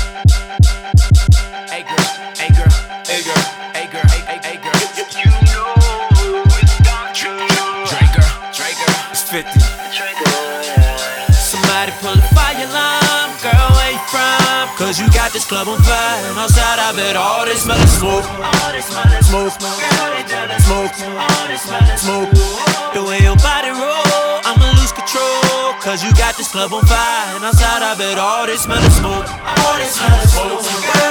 Hey girl, hey girl, hey girl, hey girl, hey girl. You know it's Dr. Dre girl, it's 50. Somebody pull the fire alarm, girl, where you from? Cause you got this club on fire, and outside I bet all this smell of smoke. All this smell of smoke, smoke, smoke. The way your body roll, I'ma lose control. Cause you got this club on fire, and outside I bet all this smell of smoke. All this smell of smoke,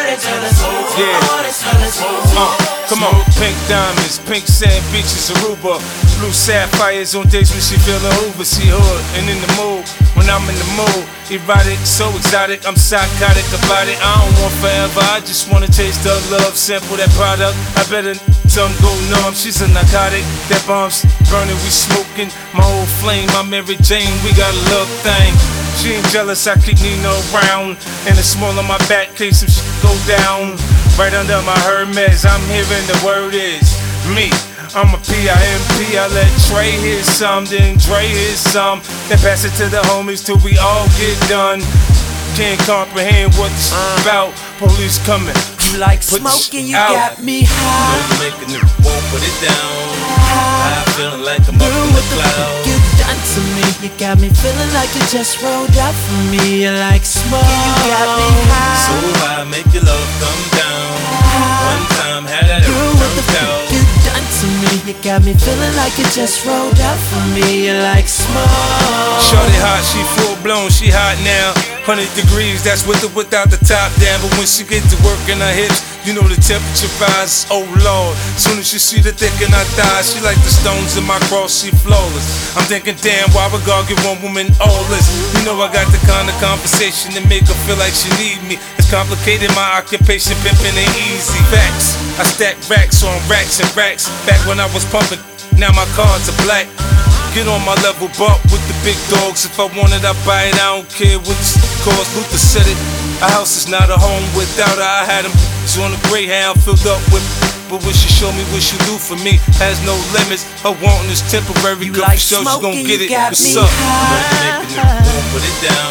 Yeah. all this smell of smoke. Come on, pink diamonds, pink sand beaches, Aruba, blue sapphires on days when she feelin' Hoover. She hood and in the mood when I'm in the mood. Erotic, so exotic, I'm psychotic about it. I don't want forever, I just wanna taste the love. Sample that product, I better some go numb. She's a narcotic, that bomb's burning, we smoking. My whole flame, I'm Mary Jane, we got a love thing. She ain't jealous, I keep Nino around. And it's small on my back, case some shit go down. Right under my Hermes, I'm hearing the word is me. I'm a PIMP, I let Trey hear some, then Dre hear some. Then pass it to the homies till we all get done. Can't comprehend what this about. Police coming. You like Put smoking, you out. got me high. You make a nigga won't put it down. I'm feeling like I'm up Girl, in what the the cloud. fuck you done to me? You got me feeling like you just rolled up for me. You like smoking, you got me So high. I make your love come down. One time had that Girl, what the turned fuck out. you done to me? You got me feeling like you just rolled up for me. You like smoke. Shorty hot, she full blown, she hot now. 100 degrees, that's with or without the top down. But when she get to work in her hips, you know the temperature rises, oh lord. Soon as she see the thick in her thighs, she like the stones in my cross, she flawless. I'm thinking, damn, why would God give one woman all this? You know I got the kind of conversation that make her feel like she need me. It's complicated, my occupation, pimping ain't easy. Facts, I stack racks on racks and racks. Back when I was pumping, now my cards are black. Get on my level, bump with the big dogs. If I want it, I buy it, I don't care what it costs. Luther said it, a house is not a home without her. I had him on a Greyhound filled up with. But what she show me, what she do for me, has no limits. Her wanting is temporary, You cause like for sure she gon' smoking, get you it. got What's me up? You make a nigga won't put it down.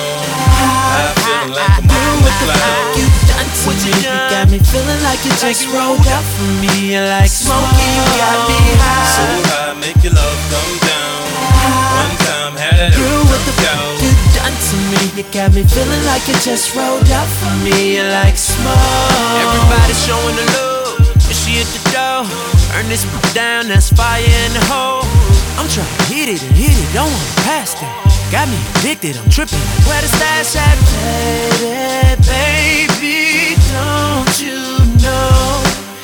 I'm feeling like I'm up in the cloud. You done to me? You got me feeling like you just rolled up for me. You like smoking, you got me So high. I make your love come down. One time had that Girl, what the turned fuck out. you done to me? You got me feeling like you just rolled up for me. You like smoke. Everybody showing the love, and she at the door. Turn this down, that's fire in the hole. I'm trying to hit it and hit it, don't wanna pass that. Got me addicted, I'm tripping like where the stash at? Baby, baby, don't you know?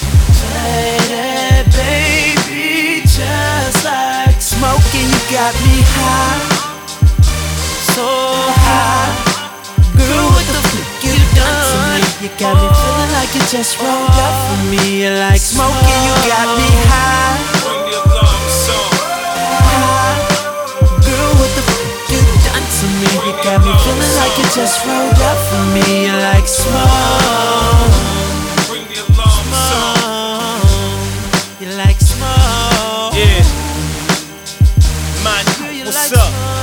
Baby, just like smoking, you got me high, so high. Girl, what the fuck you done to me? You got me feeling like you just rolled up for me. You like smoking, you got me high. Bring the alarm song. Girl, what the fuck you done to me? You got me feeling like you just rolled up for me. You like smoke. Bring the alarm song. You like smoke. Yeah. Man, Girl, you what's like up? smoke.